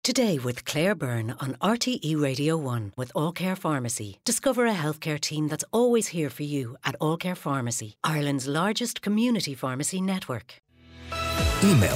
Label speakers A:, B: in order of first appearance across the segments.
A: Today with Claire Byrne on RTE Radio 1 with All Care Pharmacy. Discover a healthcare team that's always here for you at All Care Pharmacy, Ireland's largest community pharmacy network.
B: Email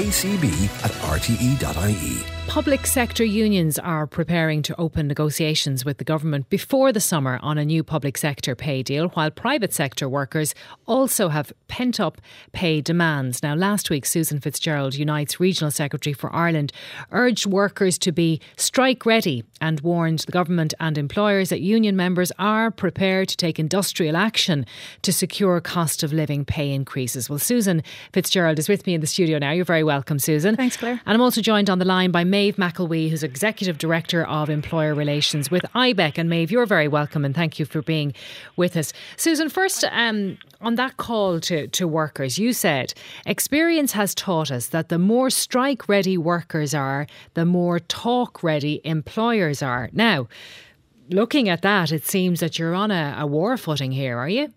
B: todaycb@rte.ie.
C: Public sector unions are preparing to open negotiations with the government before the summer on a new public sector pay deal, while private sector workers also have pent-up pay demands. Now, last week, Susan Fitzgerald, Unite's Regional Secretary for Ireland, urged workers to be strike-ready and warned the government and employers that union members are prepared to take industrial action to secure cost of living pay increases. Well, Susan Fitzgerald is with me in the studio now. You're very welcome, Susan.
D: Thanks, Claire.
C: And I'm also joined on the line by Maeve McElwee, who's Executive Director of Employer Relations with IBEC. And Maeve, you're very welcome and thank you for being with us. Susan, first, on that call to workers, you said, experience has taught us that the more strike-ready workers are, the more talk-ready employers are. Now, looking at that, it seems that you're on a war footing here, are you?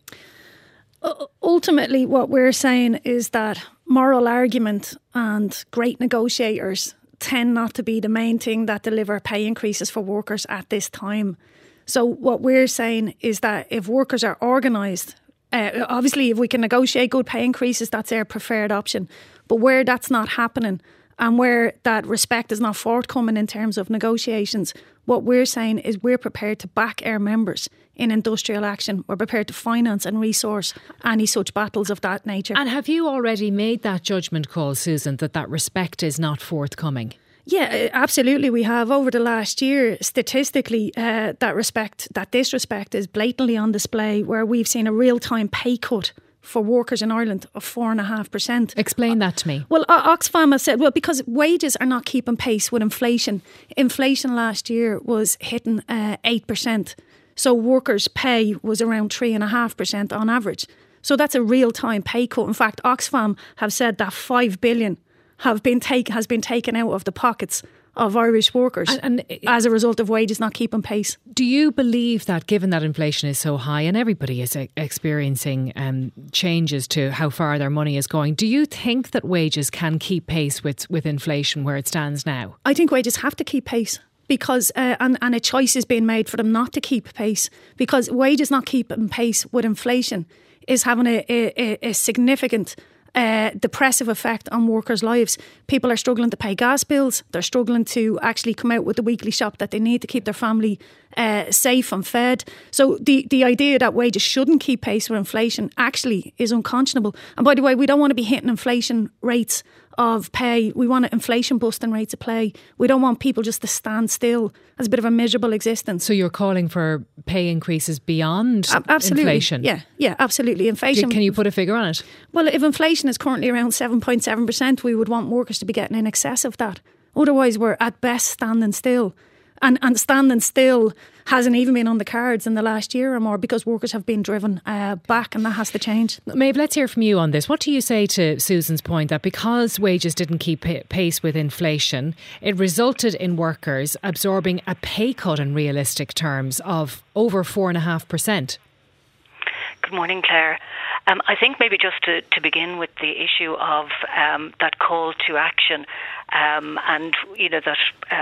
D: Ultimately, what we're saying is that moral argument and great negotiators tend not to be the main thing that deliver pay increases for workers at this time. So what we're saying is that if workers are organised, obviously if we can negotiate good pay increases, that's their preferred option. But where that's not happening and where that respect is not forthcoming in terms of negotiations, what we're saying is we're prepared to back our members in industrial action. We're prepared to finance and resource any such battles of that nature.
C: And have you already made that judgment call, Susan, that respect is not forthcoming?
D: Yeah, absolutely. We have over the last year, statistically, that disrespect is blatantly on display, where we've seen a real-time pay cut for workers in Ireland of 4.5%.
C: Explain that to me.
D: Well, Oxfam has said, because wages are not keeping pace with inflation. Inflation last year was hitting 8%. So workers' pay was around 3.5% on average. So that's a real-time pay cut. In fact, Oxfam have said that 5 billion has been taken out of the pockets of Irish workers and as a result of wages not keeping pace.
C: Do you believe that, given that inflation is so high and everybody is experiencing changes to how far their money is going, do you think that wages can keep pace with inflation where it stands now?
D: I think wages have to keep pace. Because and a choice is being made for them not to keep pace, because wages not keeping pace with inflation is having a significant depressive effect on workers' lives. People are struggling to pay gas bills. They're struggling to actually come out with the weekly shop that they need to keep their family safe and fed. So the idea that wages shouldn't keep pace with inflation actually is unconscionable. And by the way, we don't want to be hitting inflation rates of pay. We want inflation busting rates of pay. We don't want people just to stand still as a bit of a miserable existence.
C: So you're calling for pay increases beyond
D: absolutely.
C: Inflation?
D: Yeah, absolutely. Inflation.
C: Can you put a figure on it?
D: Well, if inflation is currently around 7.7%, we would want workers to be getting in excess of that. Otherwise, we're at best standing still. And standing still hasn't even been on the cards in the last year or more, because workers have been driven back, and that has to change.
C: Maeve, let's hear from you on this. What do you say to Susan's point that because wages didn't keep pace with inflation, it resulted in workers absorbing a pay cut in realistic terms of over 4.5%?
E: Good morning, Claire. I think maybe just to begin with the issue of that call to action, and that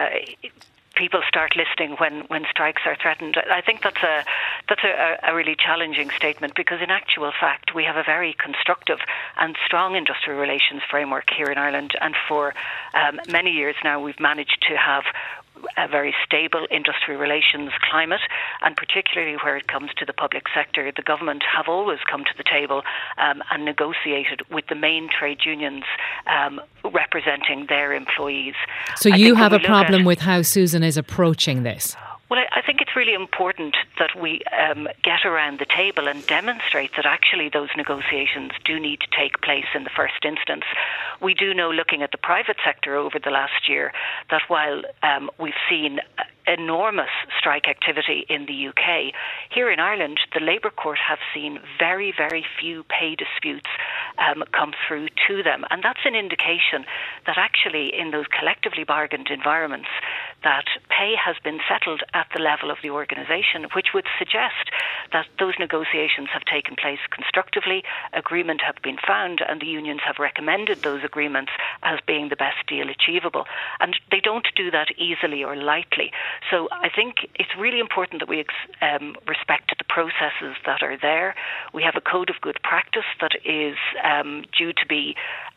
E: people start listening when strikes are threatened. I think that's a really challenging statement, because in actual fact we have a very constructive and strong industrial relations framework here in Ireland, and for many years now we've managed to have a very stable industrial relations climate, and particularly where it comes to the public sector, the government have always come to the table and negotiated with the main trade unions representing their employees.
C: So you have a problem with how Susan is approaching this?
E: Well, I think it's really important that we get around the table and demonstrate that actually those negotiations do need to take place in the first instance. We do know, looking at the private sector over the last year, that while we've seen enormous strike activity in the UK, here in Ireland, the Labour Court have seen very, very few pay disputes come through to them. And that's an indication that actually in those collectively bargained environments, that pay has been settled at the level of the organisation, which would suggest that those negotiations have taken place constructively, agreement have been found, and the unions have recommended those agreements as being the best deal achievable. And they don't do that easily or lightly. So I think it's really important that we respect the processes that are there. We have a code of good practice that is due to be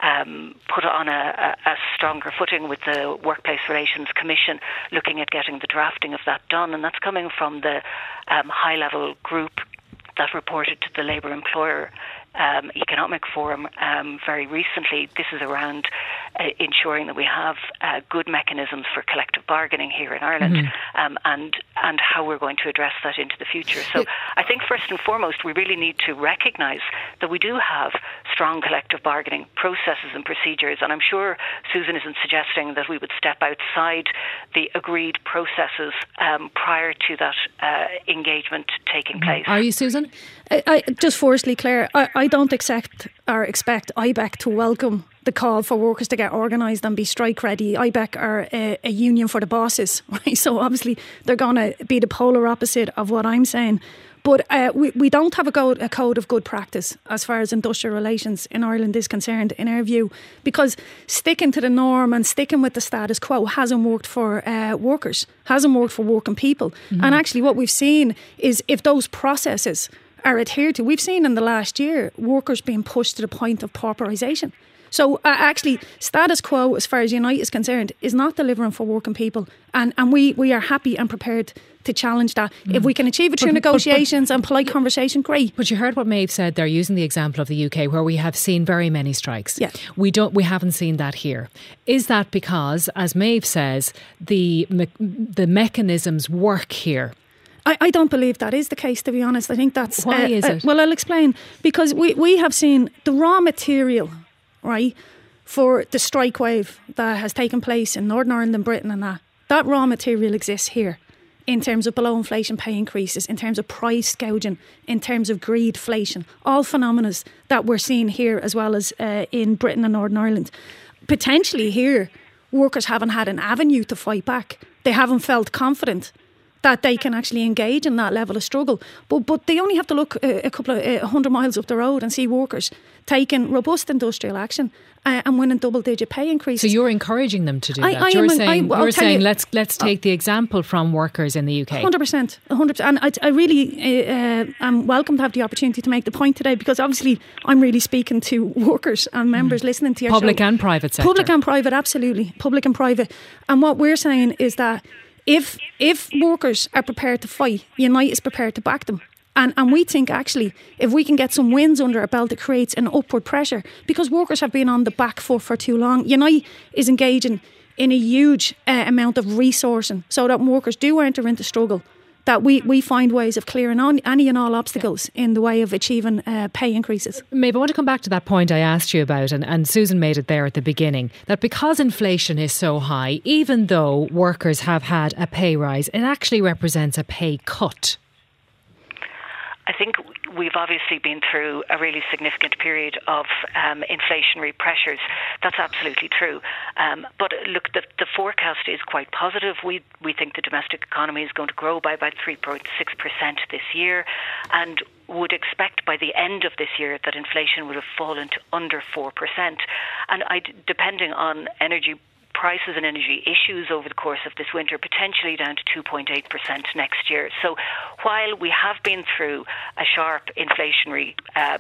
E: put on a stronger footing with the Workplace Relations Commission, looking at getting the drafting of that done. And that's coming from the high-level group that reported to the Labour Employer Economic Forum very recently. This is around ensuring that we have good mechanisms for collective bargaining here in Ireland, and how we're going to address that into the future. So I think first and foremost we really need to recognise that we do have strong collective bargaining processes and procedures, and I'm sure Susan isn't suggesting that we would step outside the agreed processes prior to that engagement taking place.
C: Are you, Susan?
D: I just firstly, Claire, I don't expect IBEC to welcome the call for workers to get organised and be strike ready. IBEC are a union for the bosses, right? So obviously they're going to be the polar opposite of what I'm saying. But we don't have a code of good practice as far as industrial relations in Ireland is concerned, in our view, because sticking to the norm and sticking with the status quo hasn't worked for workers, hasn't worked for working people. And actually what we've seen is if those processes are adhered to, we've seen in the last year workers being pushed to the point of pauperisation. So actually, status quo, as far as Unite is concerned, is not delivering for working people. And we are happy and prepared to challenge that. If we can achieve it through negotiations and polite conversation, great.
C: But you heard what Maeve said there, using the example of the UK, where we have seen very many strikes.
D: Yeah.
C: We haven't seen that here. Is that because, as Maeve says, the mechanisms work here?
D: I don't believe that is the case, to be honest. I think that's...
C: Why is it?
D: Well, I'll explain. Because we have seen the raw material, right, for the strike wave that has taken place in Northern Ireland and Britain, and that raw material exists here in terms of below inflation pay increases, in terms of price gouging, in terms of greedflation, all phenomena that we're seeing here as well as in Britain and Northern Ireland. Potentially here, workers haven't had an avenue to fight back. They haven't felt confident that they can actually engage in that level of struggle. But they only have to look a couple of 100 miles up the road and see workers taking robust industrial action and winning double-digit pay increases.
C: So you're encouraging them to do that? You're saying let's take the example from workers in the UK.
D: 100%. And I really am welcome to have the opportunity to make the point today, because obviously I'm really speaking to workers and members listening to your
C: Public
D: show.
C: and private sector.
D: Public and private, absolutely. Public and private. And what we're saying is that if workers are prepared to fight, Unite is prepared to back them. And we think actually if we can get some wins under our belt, it creates an upward pressure, because workers have been on the back foot for too long. Unite is engaging in a huge amount of resourcing so that workers do enter into struggle, that we find ways of clearing on any and all obstacles in the way of achieving pay increases.
C: Maybe I want to come back to that point I asked you about, and Susan made it there at the beginning, that because inflation is so high, even though workers have had a pay rise, it actually represents a pay cut.
E: I think we've obviously been through a really significant period of inflationary pressures. That's absolutely true. But look, the forecast is quite positive. We think the domestic economy is going to grow by about 3.6% this year, and would expect by the end of this year that inflation would have fallen to under 4%. And depending on energy prices and energy issues over the course of this winter, potentially down to 2.8% next year. So while we have been through a sharp inflationary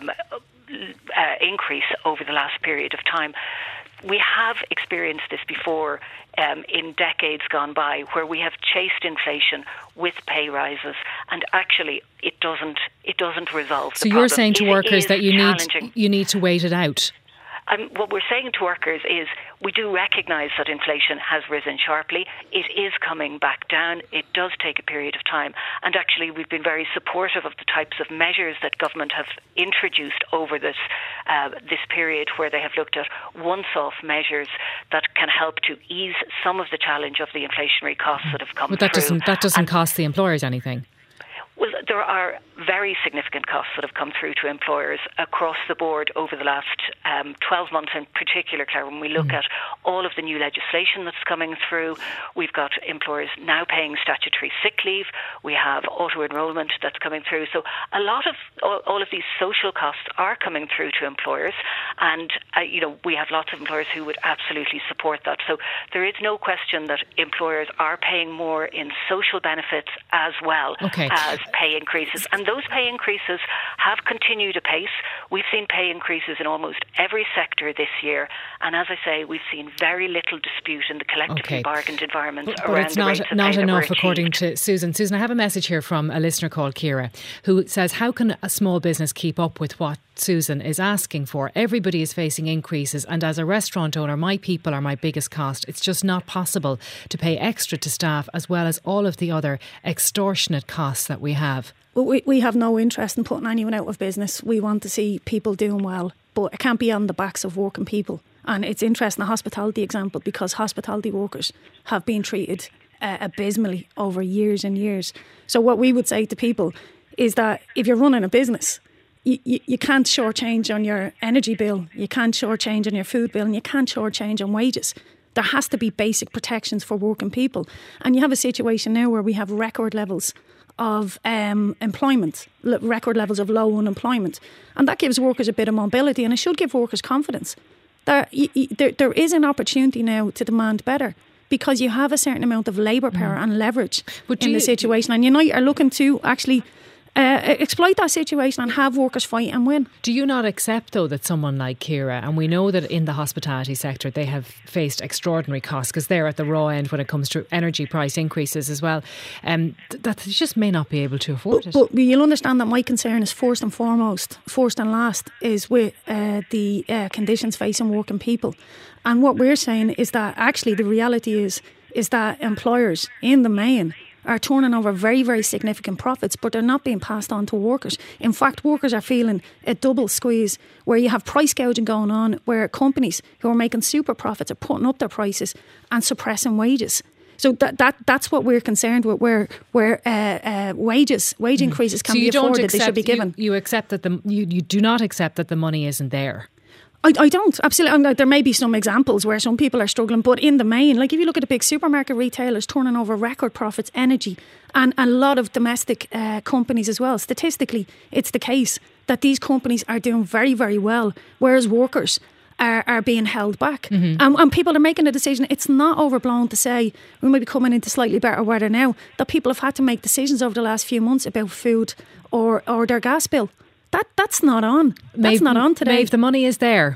E: increase over the last period of time, we have experienced this before in decades gone by, where we have chased inflation with pay rises, and actually it doesn't resolve the problem.
C: So you're saying to workers that you need to wait it out?
E: What we're saying to workers is we do recognise that inflation has risen sharply. It is coming back down. It does take a period of time. And actually we've been very supportive of the types of measures that government have introduced over this period, where they have looked at once-off measures that can help to ease some of the challenge of the inflationary costs that have come through.
C: But that doesn't cost the employers anything.
E: Well, there are very significant costs that have come through to employers across the board over the last 12 months in particular, Claire. When we look at all of the new legislation that's coming through, we've got employers now paying statutory sick leave. We have auto-enrolment that's coming through. So a lot of all of these social costs are coming through to employers, and we have lots of employers who would absolutely support that. So there is no question that employers are paying more in social benefits as well as pay increases. And those pay increases have continued apace. We've seen pay increases in almost every sector this year. And as I say, we've seen very little dispute in the collectively bargained environment around the rates of pay
C: not
E: that
C: enough,
E: were
C: according
E: achieved.
C: to Susan. Susan, I have a message here from a listener called Kira, who says, how can a small business keep up with what Susan is asking for? Everybody is facing increases, and as a restaurant owner, my people are my biggest cost. It's just not possible to pay extra to staff as well as all of the other extortionate costs that we have.
D: We have no interest in putting anyone out of business. We want to see people doing well, but it can't be on the backs of working people. And it's interesting, the hospitality example, because hospitality workers have been treated abysmally over years and years. So what we would say to people is that if you're running a business, you can't shortchange on your energy bill, you can't shortchange on your food bill, and you can't shortchange on wages. There has to be basic protections for working people. And you have a situation now where we have record levels of employment, record levels of low unemployment. And that gives workers a bit of mobility, and it should give workers confidence. There is an opportunity now to demand better, because you have a certain amount of labour power and leverage in the situation. And Unite are looking to actually exploit that situation and have workers fight and win.
C: Do you not accept, though, that someone like Kira, and we know that in the hospitality sector they have faced extraordinary costs because they're at the raw end when it comes to energy price increases as well, that they just may not be able to afford it?
D: But you'll understand that my concern is first and last, is with the conditions facing working people. And what we're saying is that actually the reality is that employers in the main are turning over very, very significant profits, but they're not being passed on to workers. In fact, workers are feeling a double squeeze where you have price gouging going on, where companies who are making super profits are putting up their prices and suppressing wages. So that's what we're concerned with, where wage increases can be afforded, they should be given.
C: You accept that you do not accept that the money isn't there.
D: I don't, absolutely. There may be some examples where some people are struggling, but in the main, like if you look at the big supermarket retailers turning over record profits, energy, and a lot of domestic companies as well, statistically, it's the case that these companies are doing very, very well, whereas workers are being held back. Mm-hmm. And people are making a decision. It's not overblown to say, we might be coming into slightly better weather now, that people have had to make decisions over the last few months about food or their gas bill. That's not on. That's not on today.
C: Maeve, the money is there.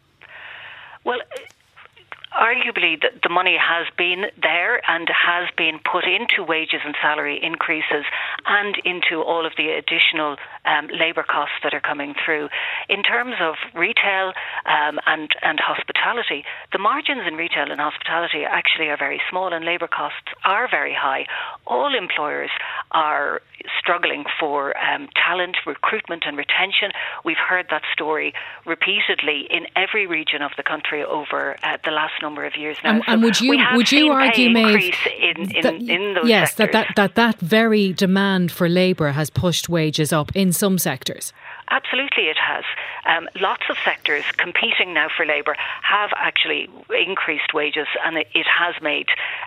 E: Well, arguably the money has been there and has been put into wages and salary increases and into all of the additional labour costs that are coming through. In terms of retail and hospitality, the margins in retail and hospitality actually are very small, and labour costs are very high. All employers are struggling for talent, recruitment and retention. We've heard that story repeatedly in every region of the country over the last number of years now.
C: And would you argue, Maeve,
E: in those
C: yes,
E: sectors.
C: that very demand for labour has pushed wages up in some sectors?
E: Absolutely it has. Lots of sectors competing now for labour have actually increased wages, and it has made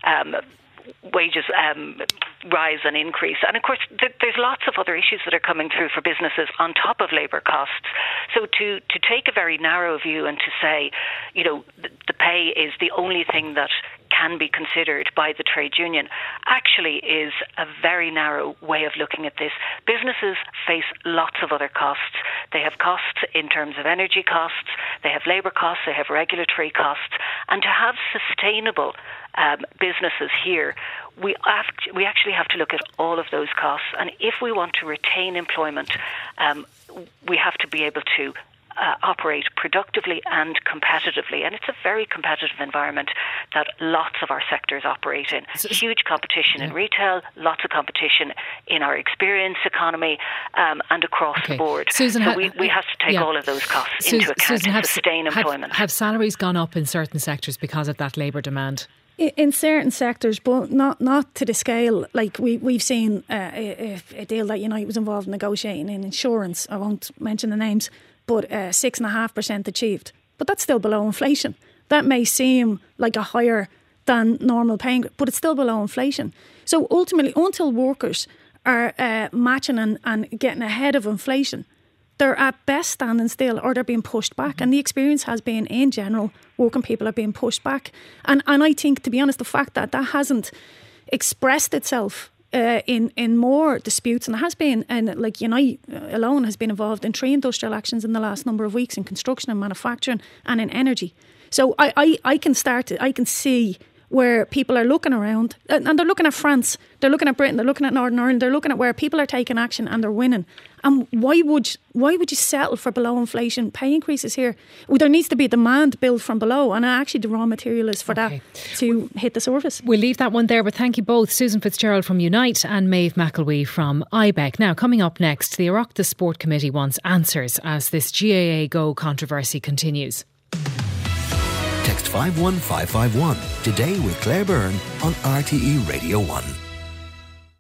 E: wages rise and increase. And of course, there's lots of other issues that are coming through for businesses on top of labour costs. So to take a very narrow view and to say, the pay is the only thing that can be considered by the trade union actually is a very narrow way of looking at this. Businesses face lots of other costs. They have costs in terms of energy costs, they have labour costs, they have regulatory costs, and to have sustainable businesses here, we actually have to look at all of those costs. And if we want to retain employment, we have to be able to operate productively and competitively. And it's a very competitive environment that lots of our sectors operate in. Huge competition in retail, lots of competition in our experience economy, and across the board.
C: Susan,
E: so we have to take all of those costs into account to sustain employment.
C: Have salaries gone up in certain sectors because of that labour demand?
D: In certain sectors, but not to the scale. Like we've seen a deal that Unite was involved in negotiating in insurance. I won't mention the names, but 6.5% achieved. But that's still below inflation. That may seem like a higher than normal paying, but it's still below inflation. So ultimately, until workers are matching and getting ahead of inflation, they're at best standing still, or they're being pushed back. And the experience has been, in general, working people are being pushed back. And I think, to be honest, the fact that hasn't expressed itself in more disputes, and there has been, and like Unite alone has been involved in 3 industrial actions in the last number of weeks in construction and manufacturing and in energy. So I can see where people are looking around, and they're looking at France, they're looking at Britain, they're looking at Northern Ireland, they're looking at where people are taking action and they're winning. And why would you settle for below inflation pay increases here? Well, there needs to be a demand built from below, and actually the raw material is for that to hit the surface. We'll
C: leave that one there, but thank you both, Susan Fitzgerald from Unite and Maeve McElwee from IBEC. Now, coming up next, the Oireachtas Sport Committee wants answers as this GAA Go controversy continues.
B: Text 51551 today with Claire Byrne on RTE Radio 1.